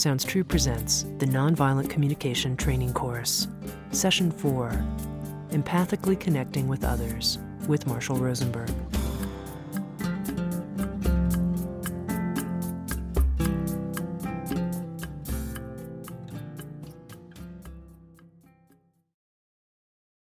Sounds True presents the Nonviolent Communication Training Course, Session 4, Empathically Connecting with Others, with Marshall Rosenberg.